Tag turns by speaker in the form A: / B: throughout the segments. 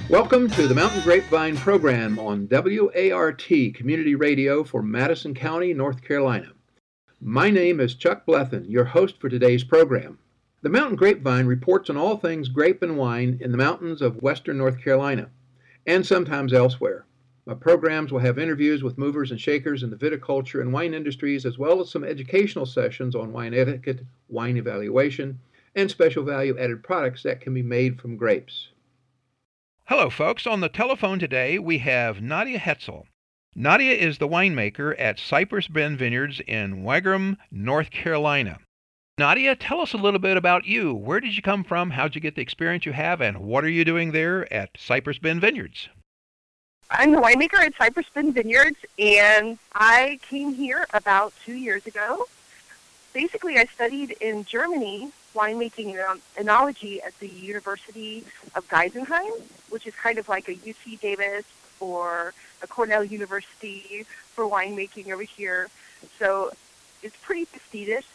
A: Welcome to the Mountain Grapevine program on WART Community Radio for Madison County, North Carolina. My name is Chuck Blethen, your host for today's program. The Mountain Grapevine reports on all things grape and wine in the mountains of western North Carolina, and sometimes elsewhere. My programs will have interviews with movers and shakers in the viticulture and wine industries, as well as some educational sessions on wine etiquette, wine evaluation, and special value-added products that can be made from grapes. Hello, folks. On the telephone today, we have Nadia Hetzel. Nadia is the winemaker at Cypress Bend Vineyards in Wagram, North Carolina. Nadia, tell us a little bit about you. Where did you come from? How'd you get the experience you have? And what are you doing there at Cypress Bend Vineyards?
B: I'm the winemaker at Cypress Bend Vineyards, and I came here about 2 years ago. Basically, I studied in Germany winemaking and enology at the University of Geisenheim, which is kind of like a UC Davis or a Cornell University for winemaking over here. So it's pretty prestigious.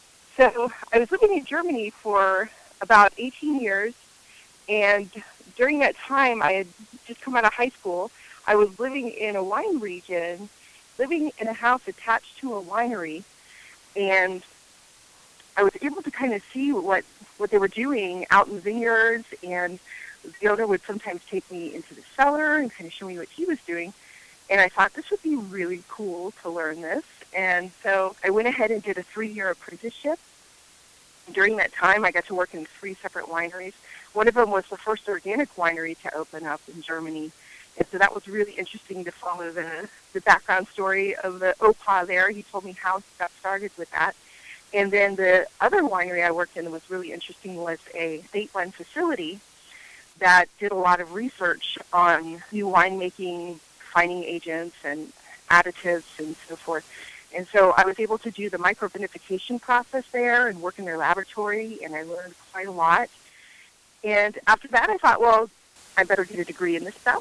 B: So I was living in Germany for about 18 years, and during that time, I had just come out of high school. I was living in a wine region, living in a house attached to a winery, and I was able to kind of see what they were doing out in the vineyards, and the owner would sometimes take me into the cellar and kind of show me what he was doing. And I thought this would be really cool to learn this. And so I went ahead and did a 3-year apprenticeship. During that time, I got to work in 3 separate wineries. One of them was the first organic winery to open up in Germany. And so that was really interesting to follow the background story of the OPA there. He told me how he got started with that. And then the other winery I worked in that was really interesting was a state-run facility that did a lot of research on new winemaking, fining agents, and additives, and so forth. And so I was able to do the microvinification process there and work in their laboratory, and I learned quite a lot. And after that, I thought, well, I better get a degree in this stuff.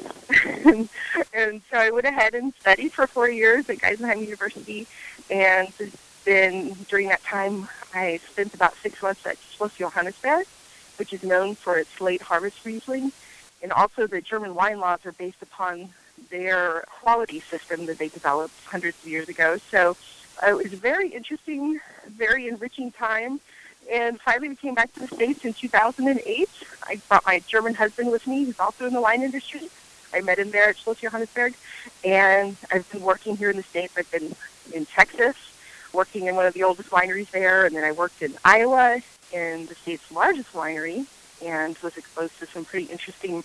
B: and so I went ahead and studied for 4 years at Geisenheim University, and then during that time, I spent about 6 months at Schloss Johannisberg, which is known for its late harvest Riesling. And also the German wine laws are based upon their quality system that they developed hundreds of years ago. So it was a very interesting, very enriching time. And finally, we came back to the States in 2008. I brought my German husband with me, who's also in the wine industry. I met him there at Schloss Johannisberg. And I've been working here in the States. I've been in Texas, working in one of the oldest wineries there, and then I worked in Iowa in the state's largest winery, and was exposed to some pretty interesting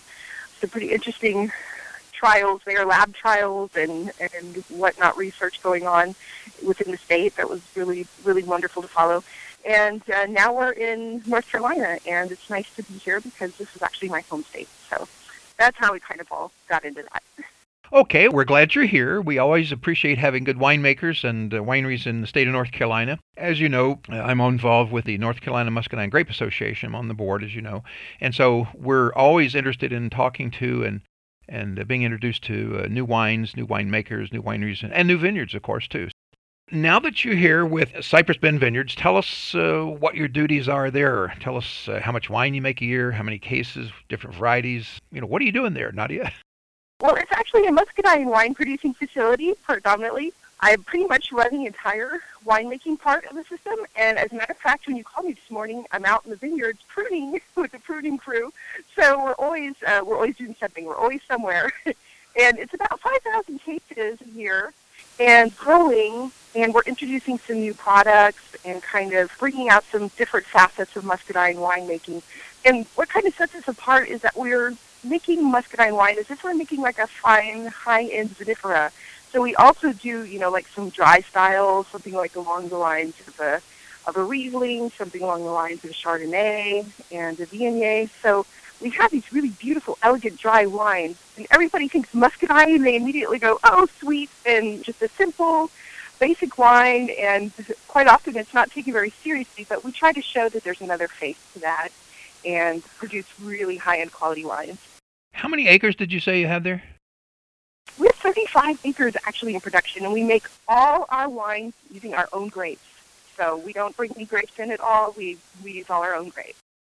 B: trials there, lab trials and whatnot, research going on within the state. That was really, really wonderful to follow. And now we're in North Carolina, and it's nice to be here because this is actually my home state. So that's how we kind of all got into that.
A: Okay, we're glad you're here. We always appreciate having good winemakers and wineries in the state of North Carolina. As you know, I'm involved with the North Carolina Muscadine Grape Association. I'm on the board, as you know. And so we're always interested in talking to and being introduced to new wines, new winemakers, new wineries, and new vineyards, of course, too. Now that you're here with Cypress Bend Vineyards, tell us what your duties are there. Tell us how much wine you make a year, how many cases, different varieties. What are you doing there, Nadia?
B: Well, it's actually a muscadine wine-producing facility, predominantly. I pretty much run the entire winemaking part of the system, and as a matter of fact, when you called me this morning, I'm out in the vineyards pruning with the pruning crew. So we're always doing something. We're always somewhere, and it's about 5,000 cases a year, and growing. And we're introducing some new products and kind of bringing out some different facets of muscadine winemaking. And what kind of sets us apart is that we're making muscadine wine as if we're making like a fine, high-end vinifera. So we also do, like some dry styles, something like along the lines of a Riesling, something along the lines of a Chardonnay and a Viognier. So we have these really beautiful, elegant, dry wines. And everybody thinks muscadine, and they immediately go, oh, sweet, and just a simple, basic wine. And quite often it's not taken very seriously, but we try to show that there's another face to that and produce really high-end quality wines.
A: How many acres did you say you had there?
B: We have 35 acres actually in production, and we make all our wines using our own grapes. So we don't bring any grapes in at all. We use all our own grapes.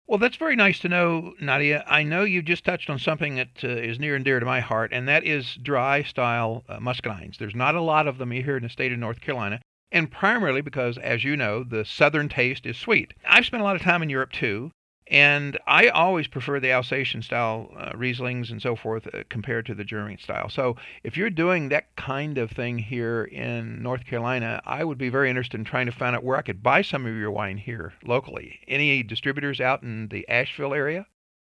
A: Well, that's very nice to know, Nadia. I know you just touched on something that is near and dear to my heart, and that is dry style muscadines. There's not a lot of them here in the state of North Carolina, and primarily because, as you know, the southern taste is sweet. I've spent a lot of time in Europe too, and I always prefer the Alsatian style Rieslings and so forth compared to the German style. So if you're doing that kind of thing here in North Carolina, I would be very interested in trying to find out where I could buy some of your wine here locally. Any distributors out in the Asheville area?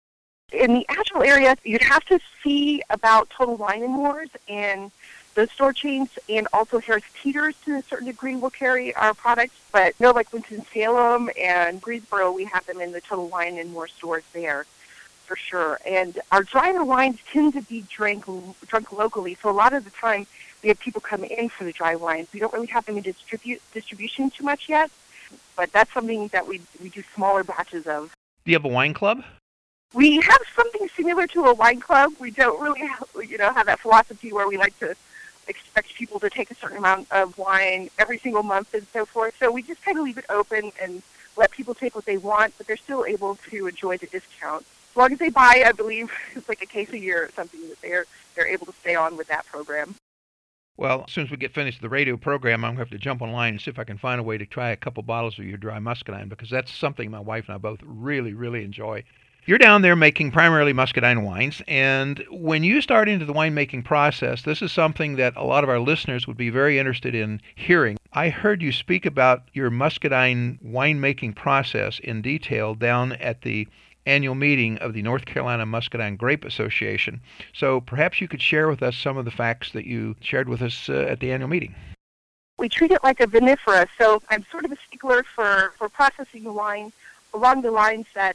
B: In the Asheville area, you'd have to see about Total Wine and More's and those store chains, and also Harris Teeter's to a certain degree will carry our products. But no, like Winston-Salem and Greensboro, we have them in the Total Wine and More stores there for sure. And our drier wines tend to be drunk locally, so a lot of the time we have people come in for the dry wines. We don't really have them in distribution too much yet, but that's something that we do smaller batches of. Do
A: you have a wine club?
B: We have something similar to a wine club. We don't really have that philosophy where we like to expect people to take a certain amount of wine every single month and so forth. So we just kind of leave it open and let people take what they want, but they're still able to enjoy the discount. As long as they buy, I believe, it's like a case a year or something, that they're able to stay on with that program.
A: Well, as soon as we get finished the radio program, I'm going to have to jump online and see if I can find a way to try a couple bottles of your dry muscadine, because that's something my wife and I both really, really enjoy. You're down there making primarily muscadine wines, and when you start into the winemaking process, this is something that a lot of our listeners would be very interested in hearing. I heard you speak about your muscadine winemaking process in detail down at the annual meeting of the North Carolina Muscadine Grape Association. So perhaps you could share with us some of the facts that you shared with us at the annual meeting.
B: We treat it like a vinifera, so I'm sort of a stickler for processing the wine along the lines that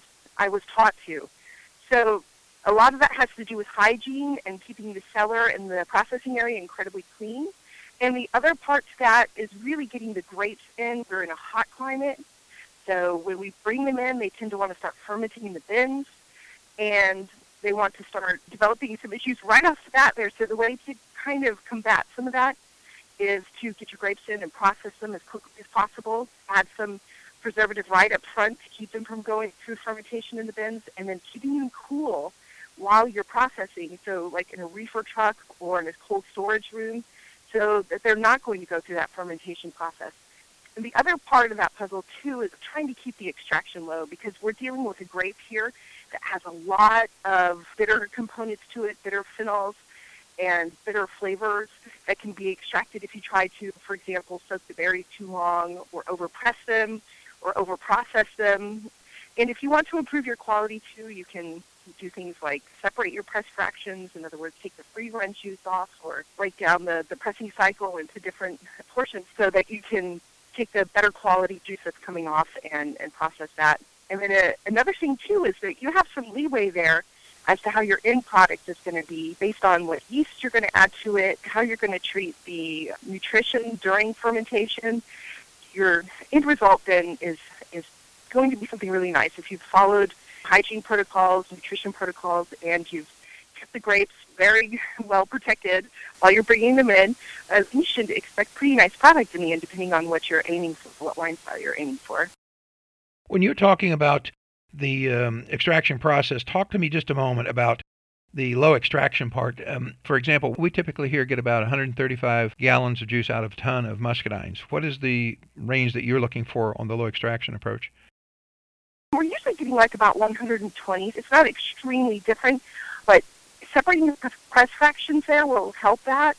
B: I was taught to. So a lot of that has to do with hygiene and keeping the cellar and the processing area incredibly clean. And the other part to that is really getting the grapes in. We're in a hot climate, so when we bring them in, they tend to want to start fermenting in the bins, and they want to start developing some issues right off the bat there. So the way to kind of combat some of that is to get your grapes in and process them as quickly as possible, add some preservative right up front to keep them from going through fermentation in the bins, and then keeping them cool while you're processing, so like in a reefer truck or in a cold storage room, so that they're not going to go through that fermentation process. And the other part of that puzzle, too, is trying to keep the extraction low, because we're dealing with a grape here that has a lot of bitter components to it, bitter phenols and bitter flavors that can be extracted if you try to, for example, soak the berries too long or overpress them or overprocess them. And if you want to improve your quality, too, you can do things like separate your press fractions, in other words, take the free run juice off, or break down the pressing cycle into different portions so that you can take the better quality juice that's coming off and process that. And then another thing, too, is that you have some leeway there as to how your end product is going to be based on what yeast you're going to add to it, how you're going to treat the nutrition during fermentation. Your end result then is going to be something really nice. If you've followed hygiene protocols, nutrition protocols, and you've kept the grapes very well protected while you're bringing them in, you should expect pretty nice product in the end, depending on what you're aiming for, what wine style you're aiming for.
A: When you're talking about the extraction process, talk to me just a moment about the low extraction part. For example, we typically here get about 135 gallons of juice out of a ton of muscadines. What is the range that you're looking for on the low extraction approach?
B: We're usually getting like about 120. It's not extremely different, but separating the press fractions there will help that,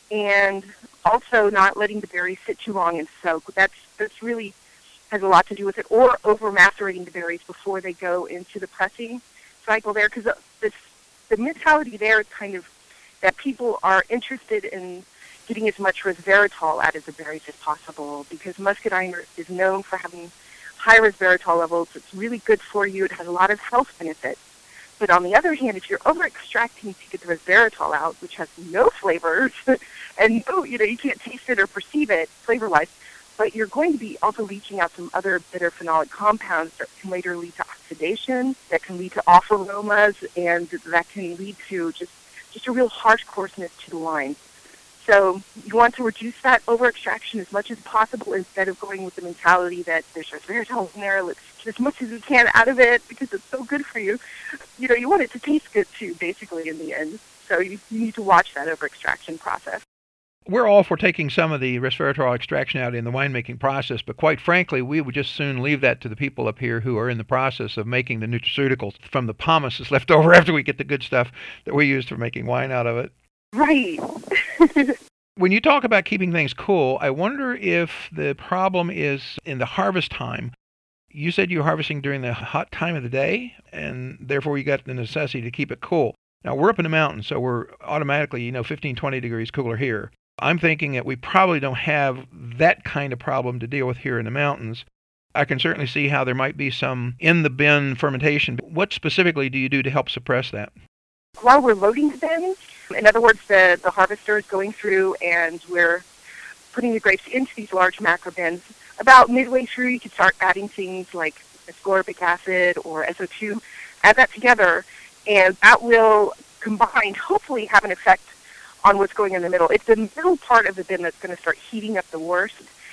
B: and also not letting the berries sit too long and soak. That's really has a lot to do with it, or over macerating the berries before they go into the pressing cycle there, because the mentality there is kind of that people are interested in getting as much resveratrol out of the berries as possible, because muscadine is known for having high resveratrol levels. It's really good for you. It has a lot of health benefits. But on the other hand, if you're over-extracting to get the resveratrol out, which has no flavors, and you can't taste it or perceive it flavor-wise, but you're going to be also leaching out some other bitter phenolic compounds that can later lead to oxidation, that can lead to off aromas, and that can lead to just a real harsh coarseness to the wine. So you want to reduce that over-extraction as much as possible instead of going with the mentality that there's resveratrol in there, let's get as much as we can out of it because it's so good for you. You want it to taste good too, basically, in the end. So you need to watch that over-extraction process.
A: We're all for taking some of the resveratrol extraction out in the winemaking process, but quite frankly, we would just soon leave that to the people up here who are in the process of making the nutraceuticals from the pomace that's left over after we get the good stuff that we use for making wine out of it.
B: Right.
A: When you talk about keeping things cool, I wonder if the problem is in the harvest time. You said you were harvesting during the hot time of the day, and therefore you got the necessity to keep it cool. Now, we're up in the mountains, so we're automatically, 15, 20 degrees cooler here. I'm thinking that we probably don't have that kind of problem to deal with here in the mountains. I can certainly see how there might be some in-the-bin fermentation. What specifically do you do to help suppress that?
B: While we're loading the bins, in other words, the harvester is going through and we're putting the grapes into these large macro bins. About midway through, you can start adding things like ascorbic acid or SO2. Add that together, and that will combined hopefully have an effect on what's going in the middle. It's the middle part of the bin that's going to start heating up the worst,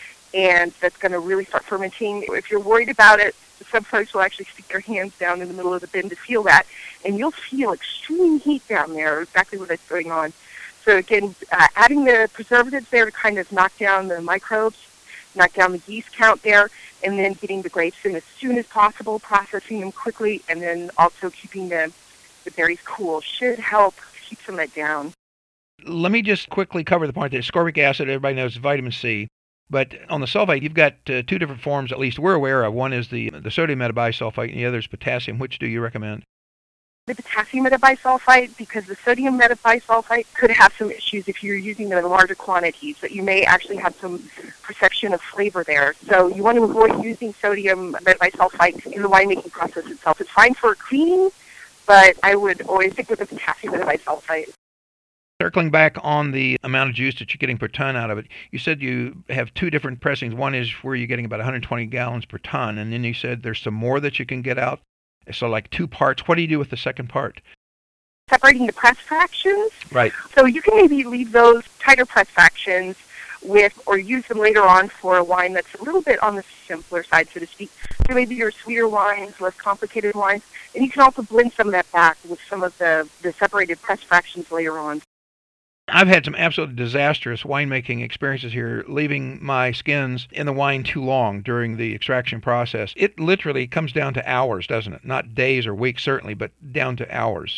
B: and that's going to really start fermenting. If you're worried about it, some folks will actually stick their hands down in the middle of the bin to feel that, and you'll feel extreme heat down there, exactly what is going on. So again, adding the preservatives there to kind of knock down the microbes, knock down the yeast count there, and then getting the grapes in as soon as possible, processing them quickly, and then also keeping the berries cool should help keep some of that down.
A: Let me just quickly cover the point that ascorbic acid, everybody knows, is vitamin C. But on the sulfite, you've got two different forms, at least we're aware of. One is the sodium metabisulfite, and the other is potassium. Which do you recommend?
B: The potassium metabisulfite, because the sodium metabisulfite could have some issues if you're using them in larger quantities, that you may actually have some perception of flavor there. So you want to avoid using sodium metabisulfite in the winemaking process itself. It's fine for cleaning, but I would always stick with the potassium metabisulfite.
A: Circling back on the amount of juice that you're getting per ton out of it, you said you have two different pressings. One is where you're getting about 120 gallons per ton, and then you said there's some more that you can get out. So like two parts. What do you do with the second part?
B: Separating the press fractions.
A: Right.
B: So you can maybe leave those tighter press fractions with, or use them later on for a wine that's a little bit on the simpler side, so to speak. So maybe your sweeter wines, less complicated wines, and you can also blend some of that back with some of the separated press fractions later on.
A: I've had some absolutely disastrous winemaking experiences here, leaving my skins in the wine too long during the extraction process. It literally comes down to hours, doesn't it? Not days or weeks, certainly, but down to hours.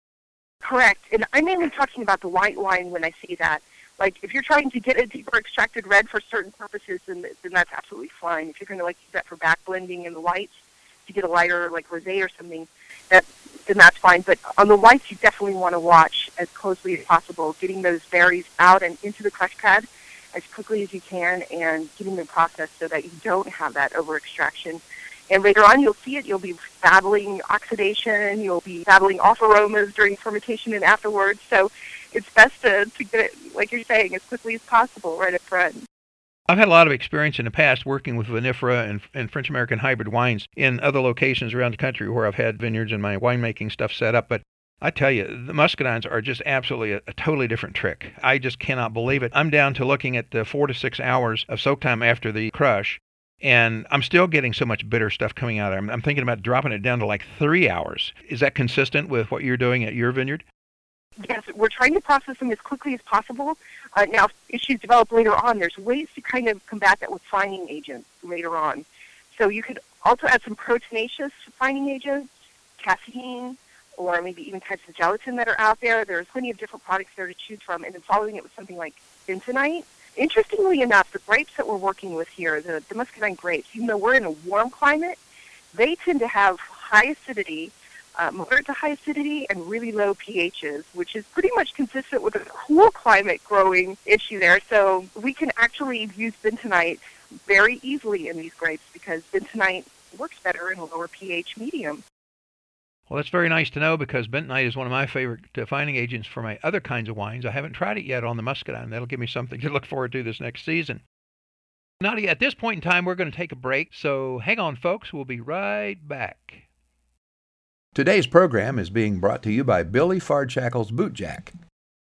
B: Correct. And I'm mainly talking about the white wine when I say that. Like, if you're trying to get a deeper extracted red for certain purposes, then that's absolutely fine. If you're going to use that for back blending in the whites to get a lighter, like rosé or something, then that's fine. But on the whites, you definitely want to watch as closely as possible, getting those berries out and into the crush pad as quickly as you can and getting them processed so that you don't have that over-extraction. And later on, you'll see it. You'll be battling oxidation. You'll be battling off aromas during fermentation and afterwards. So it's best to get it, like you're saying, as quickly as possible right up front.
A: I've had a lot of experience in the past working with vinifera and French American hybrid wines in other locations around the country where I've had vineyards and my winemaking stuff set up. But I tell you, the muscadines are just absolutely a totally different trick. I just cannot believe it. I'm down to looking at 4 to 6 hours of soak time after the crush, and I'm still getting so much bitter stuff coming out of it. I'm thinking about dropping it down to like 3 hours. Is that consistent with what you're doing at your vineyard?
B: Yes, we're trying to process them as quickly as possible. Now, if issues develop later on, there's ways to kind of combat that with fining agents later on. So you could also add some proteinaceous fining agents, casein, or maybe even types of gelatin that are out there. There's plenty of different products there to choose from, and then following it with something like bentonite. Interestingly enough, the grapes that we're working with here, the muscadine grapes, even though we're in a warm climate, they tend to have high acidity, moderate to high acidity, and really low pHs, which is pretty much consistent with a cool climate growing issue there. So we can actually use bentonite very easily in these grapes because bentonite works better in a lower pH medium.
A: Well, that's very nice to know because bentonite is one of my favorite fining agents for my other kinds of wines. I haven't tried it yet on the muscadine. That'll give me something to look forward to this next season. Nadia, at this point in time, we're going to take a break, so hang on, folks. We'll be right back. Today's program is being brought to you by Billy Fardshackle's Boot Jack.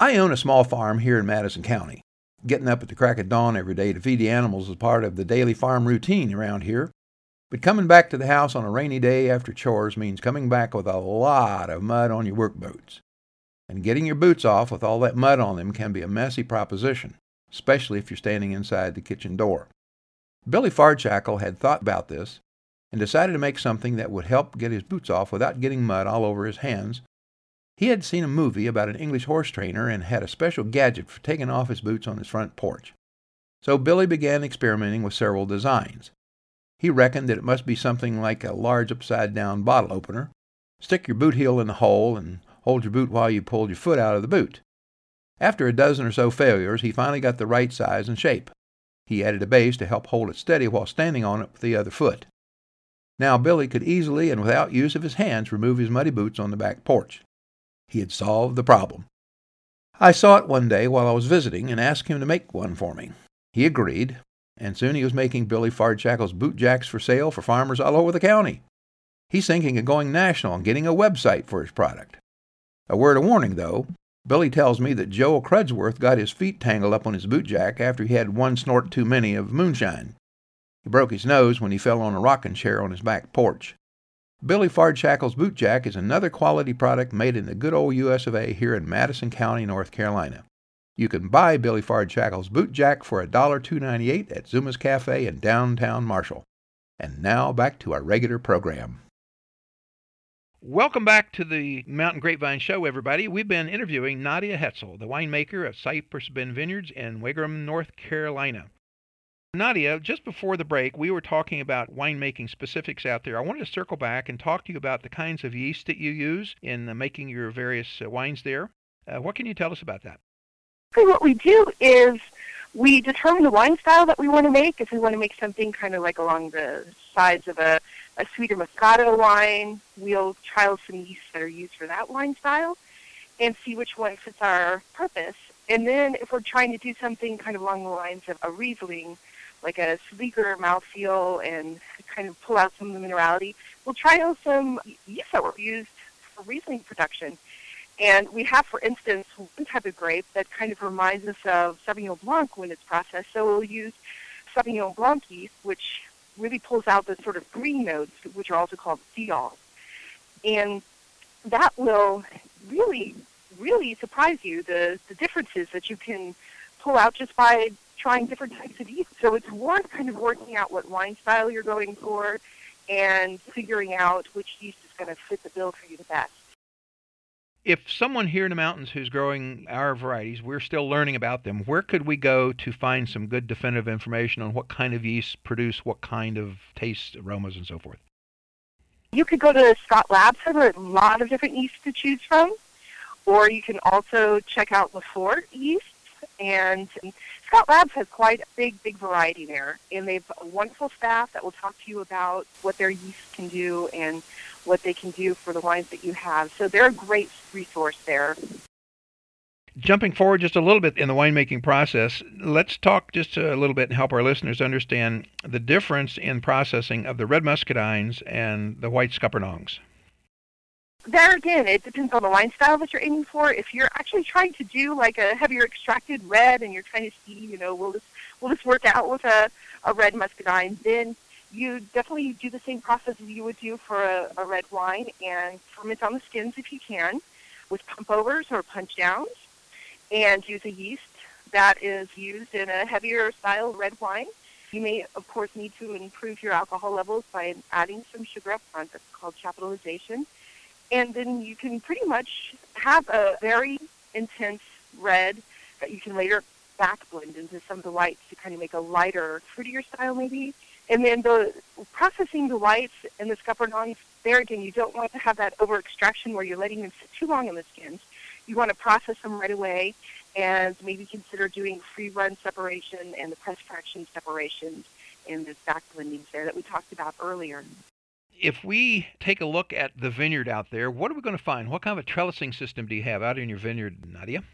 A: I own a small farm here in Madison County. Getting up at the crack of dawn every day to feed the animals is part of the daily farm routine around here. But coming back to the house on a rainy day after chores means coming back with a lot of mud on your work boots. And getting your boots off with all that mud on them can be a messy proposition, especially if you're standing inside the kitchen door. Billy Fardshackle had thought about this and decided to make something that would help get his boots off without getting mud all over his hands. He had seen a movie about an English horse trainer and had a special gadget for taking off his boots on his front porch. So Billy began experimenting with several designs. He reckoned that it must be something like a large upside-down bottle opener. Stick your boot heel in the hole and hold your boot while you pulled your foot out of the boot. After a dozen or so failures, he finally got the right size and shape. He added a base to help hold it steady while standing on it with the other foot. Now Billy could easily and without use of his hands remove his muddy boots on the back porch. He had solved the problem. I saw it one day while I was visiting and asked him to make one for me. He agreed, and soon he was making Billy Fardshackle's boot jacks for sale for farmers all over the county. He's thinking of going national and getting a website for his product. A word of warning, though. Billy tells me that Joe Crudworth got his feet tangled up on his boot jack after he had one snort too many of moonshine. He broke his nose when he fell on a rocking chair on his back porch. Billy Fardshackle's boot jack is another quality product made in the good old US of A here in Madison County, North Carolina. You can buy Billy Fardshackle's boot jack for $1.298 at Zuma's Cafe in downtown Marshall. And now back to our regular program. Welcome back to the Mountain Grapevine Show, everybody. We've been interviewing Nadia Hetzel, the winemaker at Cypress Bend Vineyards in Wagram, North Carolina. Nadia, just before the break, we were talking about winemaking specifics out there. I wanted to circle back and talk to you about the kinds of yeast that you use in making your various wines there. What can you tell us about that?
B: So what we do is we determine the wine style that we want to make. If we want to make something kind of like along the sides of a sweeter Moscato wine, we'll trial some yeasts that are used for that wine style and see which one fits our purpose. And then if we're trying to do something kind of along the lines of a Riesling, like a sleeker mouthfeel and kind of pull out some of the minerality, we'll trial some yeasts that were used for Riesling production. And we have, for instance, one type of grape that kind of reminds us of Sauvignon Blanc when it's processed. So we'll use Sauvignon Blanc yeast, which really pulls out the sort of green notes, which are also called phenols. And that will really, really surprise you, the differences that you can pull out just by trying different types of yeast. So it's worth kind of working out what wine style you're going for and figuring out which yeast is going to fit the bill for you the best.
A: If someone here in the mountains who's growing our varieties, we're still learning about them, where could we go to find some good definitive information on what kind of yeasts produce what kind of taste, aromas, and so forth?
B: You could go to Scott Labs. There are a lot of different yeasts to choose from. Or you can also check out Lafort yeast. And Scott Labs has quite a big variety there. And they have a wonderful staff that will talk to you about what their yeast can do and what they can do for the wines that you have. So they're a great resource there.
A: Jumping forward just a little bit in the winemaking process, let's talk just a little bit and help our listeners understand the difference in processing of the red muscadines and the white scuppernongs.
B: There again, it depends on the wine style that you're aiming for. If you're actually trying to do like a heavier extracted red and you're trying to see, will this work out with a red muscadine, then you definitely do the same process as you would do for a red wine and ferment on the skins if you can with pump overs or punch downs and use a yeast that is used in a heavier style red wine. You may, of course, need to improve your alcohol levels by adding some sugar up front. That's called capitalization. And then you can pretty much have a very intense red that you can later back blend into some of the whites to kind of make a lighter, fruitier style maybe. And then the processing the whites and the scuppernongs, there again, you don't want to have that over-extraction where you're letting them sit too long in the skins. You want to process them right away and maybe consider doing free-run separation and the press fraction separations and the back blendings there that we talked about earlier.
A: If we take a look at the vineyard out there, what are we going to find? What kind of a trellising system do you have out in your vineyard, Nadia?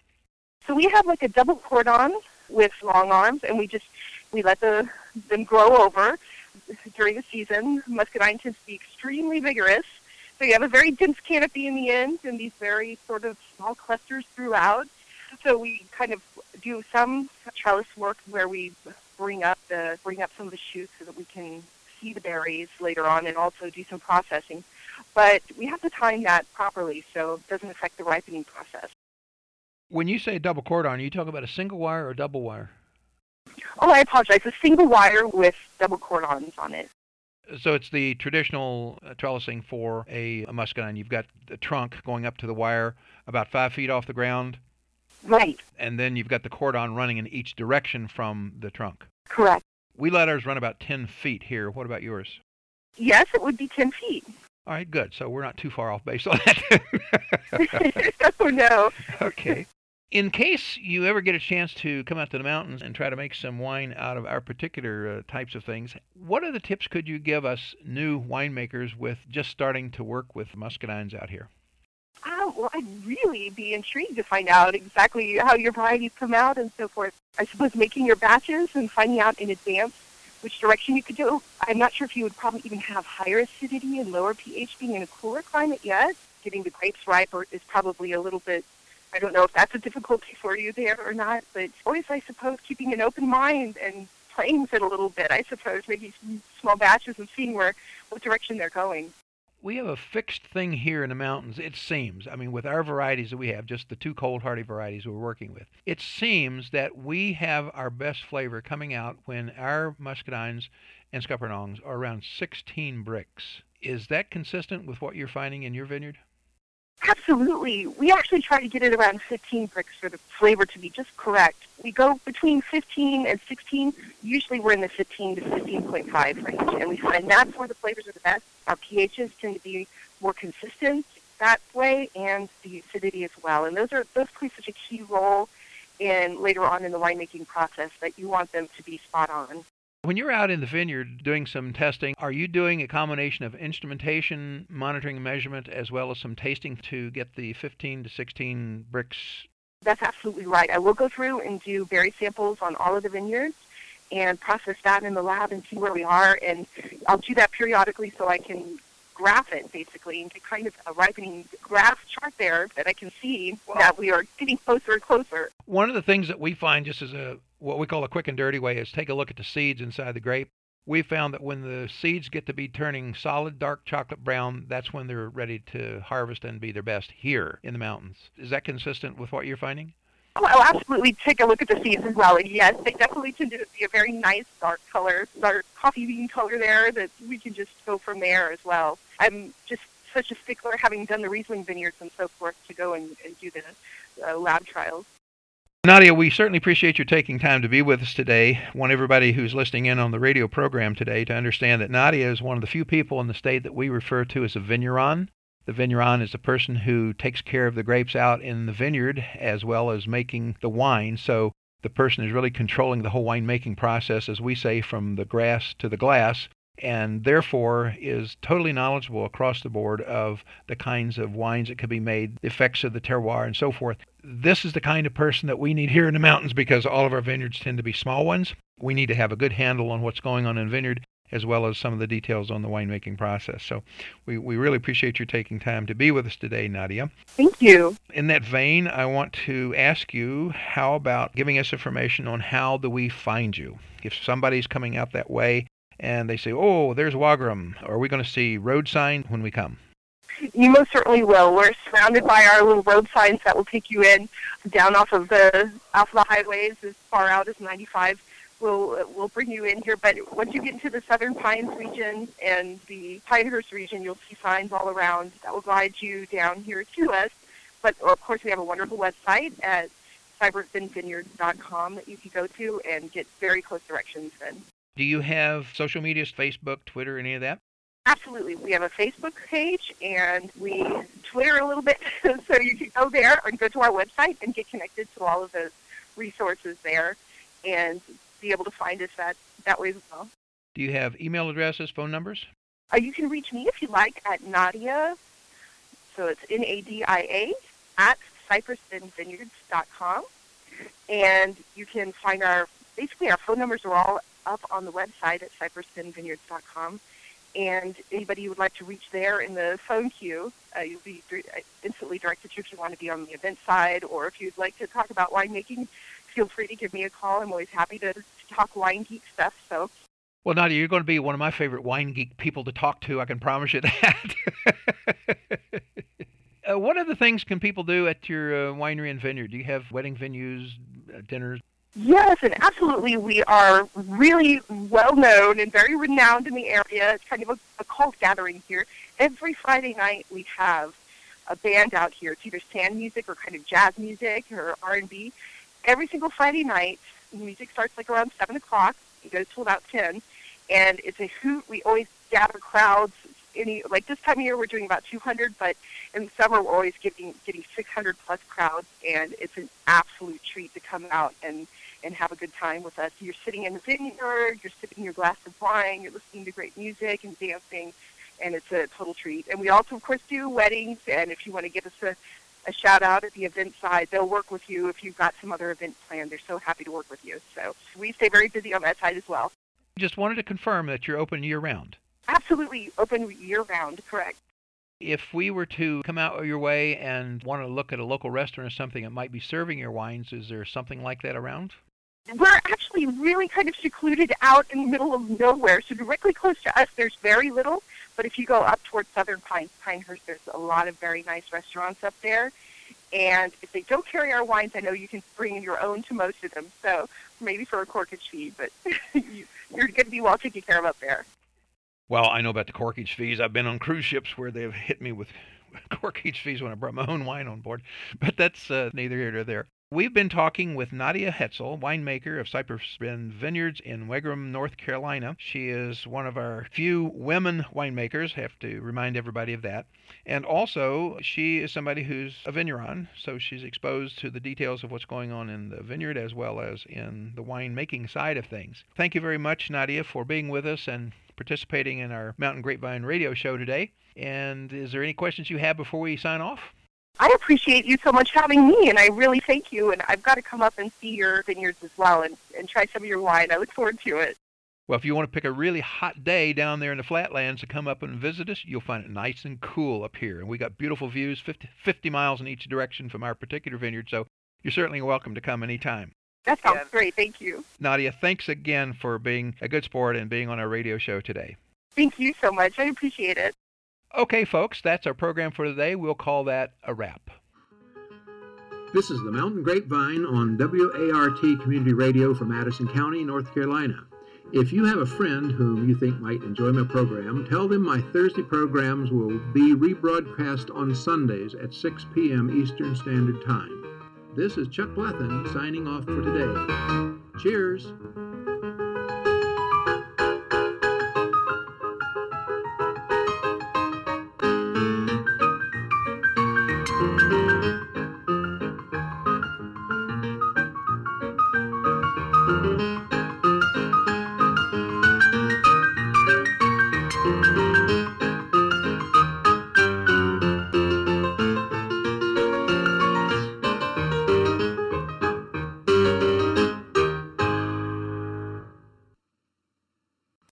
B: So we have like a double cordon with long arms, and we let them grow over during the season. Muscadine tends to be extremely vigorous, so you have a very dense canopy in the end and these very sort of small clusters throughout. So we kind of do some trellis work where we bring up some of the shoots so that we can see the berries later on, and also do some processing. But we have to time that properly so it doesn't affect the ripening process.
A: When you say double cordon, you talk about a single wire or double wire?
B: Oh, I apologize. A single wire with double cordons on it.
A: So it's the traditional trellising for a muscadine. You've got the trunk going up to the wire about 5 feet off the ground.
B: Right.
A: And then you've got the cordon running in each direction from the trunk.
B: Correct.
A: We let ours run about 10 feet here. What about yours?
B: Yes, it would be 10 feet.
A: All right, good. So we're not too far off base on that.
B: Oh, no.
A: Okay. In case you ever get a chance to come out to the mountains and try to make some wine out of our particular types of things, what other tips could you give us new winemakers with just starting to work with muscadines out here?
B: Well, I'd really be intrigued to find out exactly how your varieties come out and so forth. I suppose making your batches and finding out in advance which direction you could go. I'm not sure if you would probably even have higher acidity and lower pH being in a cooler climate yet. Getting the grapes ripe is probably a little bit, I don't know if that's a difficulty for you there or not, but always, I suppose, keeping an open mind and playing with it a little bit, I suppose, maybe some small batches and seeing what direction they're going.
A: We have a fixed thing here in the mountains, it seems. I mean, with our varieties that we have, just the two cold hardy varieties we're working with, it seems that we have our best flavor coming out when our muscadines and scuppernongs are around 16 bricks. Is that consistent with what you're finding in your vineyard?
B: Absolutely. We actually try to get it around 15 bricks for the flavor to be just correct. We go between 15 and 16. Usually we're in the 15 to 15.5 range, and we find that's where the flavors are the best. Our pHs tend to be more consistent that way, and the acidity as well. And those play such a key role in later on in the winemaking process that you want them to be spot on.
A: When you're out in the vineyard doing some testing, are you doing a combination of instrumentation, monitoring and measurement, as well as some tasting to get the 15 to 16 bricks?
B: That's absolutely right. I will go through and do berry samples on all of the vineyards and process that in the lab and see where we are. And I'll do that periodically so I can graph it, basically, and get kind of a ripening graph chart there that I can see that we are getting closer and closer.
A: One of the things that we find, just as what we call a quick and dirty way, is take a look at the seeds inside the grape. We found that when the seeds get to be turning solid dark chocolate brown, that's when they're ready to harvest and be their best here in the mountains. Is that consistent with what you're finding?
B: Oh, I'll absolutely take a look at the seeds as well. And yes, they definitely tend to be a very nice dark color, dark coffee bean color there that we can just go from there as well. I'm just such a stickler, having done the Riesling vineyards and so forth, to go and do the lab trials.
A: Nadia, we certainly appreciate your taking time to be with us today. I want everybody who's listening in on the radio program today to understand that Nadia is one of the few people in the state that we refer to as a vigneron. The vigneron is the person who takes care of the grapes out in the vineyard as well as making the wine. So the person is really controlling the whole winemaking process, as we say, from the grass to the glass, and therefore is totally knowledgeable across the board of the kinds of wines that could be made, the effects of the terroir, and so forth. This is the kind of person that we need here in the mountains because all of our vineyards tend to be small ones. We need to have a good handle on what's going on in the vineyard as well as some of the details on the winemaking process. So we really appreciate you taking time to be with us today, Nadia.
B: Thank you.
A: In that vein, I want to ask you, how about giving us information on how do we find you? If somebody's coming out that way and they say, oh, there's Wagram, are we going to see road signs when we come?
B: You most certainly will. We're surrounded by our little road signs that will take you in down off of the highways as far out as 95. We'll bring you in here, but once you get into the Southern Pines region and the Pinehurst region, you'll see signs all around that will guide you down here to us. But, of course, we have a wonderful website at CypressBendVineyards.com that you can go to and get very close directions then.
A: Do you have social media, Facebook, Twitter, any of that?
B: Absolutely. We have a Facebook page, and we Twitter a little bit, so you can go there and go to our website and get connected to all of those resources there and be able to find us that way as well.
A: Do you have email addresses, phone numbers?
B: You can reach me if you like at Nadia, so it's Nadia, at CypressBendVineyards.com. And you can find our phone numbers are all up on the website at CypressBendVineyards.com. And anybody who would like to reach there in the phone queue, you'll be instantly directed to if you want to be on the event side, or if you'd like to talk about winemaking, feel free to give me a call. I'm always happy to talk wine geek stuff. So.
A: Well, Nadia, you're going to be one of my favorite wine geek people to talk to. I can promise you that. What other things can people do at your winery and vineyard? Do you have wedding venues, dinners?
B: Yes, and absolutely. We are really well known and very renowned in the area. It's kind of a cult gathering here. Every Friday night we have a band out here. It's either sand music or kind of jazz music or R&B. Every single Friday night, the music starts like around 7 o'clock. It goes till about 10, and it's a hoot. We always gather crowds. Like this time of year, we're doing about 200, but in the summer, we're always getting 600 plus crowds, and it's an absolute treat to come out and have a good time with us. You're sitting in the vineyard, you're sipping your glass of wine, you're listening to great music and dancing, and it's a total treat. And we also, of course, do weddings, and if you want to give us a shout out at the event side, they'll work with you if you've got some other event planned. They're so happy to work with you. So we stay very busy on that side as well.
A: Just wanted to confirm that you're open year-round.
B: Absolutely open year-round, correct.
A: If we were to come out your way and want to look at a local restaurant or something that might be serving your wines, is there something like that around?
B: We're actually really kind of secluded out in the middle of nowhere, so directly close to us there's very little, but if you go up towards Southern Pinehurst, there's a lot of very nice restaurants up there, and if they don't carry our wines, I know you can bring in your own to most of them, so maybe for a corkage fee, but you're going to be well taken care of up there.
A: Well, I know about the corkage fees. I've been on cruise ships where they've hit me with corkage fees when I brought my own wine on board, but that's neither here nor there. We've been talking with Nadia Hetzel, winemaker of Cypress Bend Vineyards in Wagram, North Carolina. She is one of our few women winemakers, have to remind everybody of that. And also, she is somebody who's a vigneron, so she's exposed to the details of what's going on in the vineyard as well as in the winemaking side of things. Thank you very much, Nadia, for being with us and participating in our Mountain Grapevine radio show today. And is there any questions you have before we sign off?
B: I appreciate you so much having me, and I really thank you. And I've got to come up and see your vineyards as well and try some of your wine. I look forward to it.
A: Well, if you want to pick a really hot day down there in the flatlands to come up and visit us, you'll find it nice and cool up here. And we got beautiful views, 50 miles in each direction from our particular vineyard, so you're certainly welcome to come anytime.
B: That sounds great. Thank you.
A: Nadia, thanks again for being a good sport and being on our radio show today.
B: Thank you so much. I appreciate it.
A: Okay, folks, that's our program for today. We'll call that a wrap. This is the Mountain Grapevine on WART Community Radio for Madison County, North Carolina. If you have a friend whom you think might enjoy my program, tell them my Thursday programs will be rebroadcast on Sundays at 6 p.m. Eastern Standard Time. This is Chuck Blethen signing off for today. Cheers!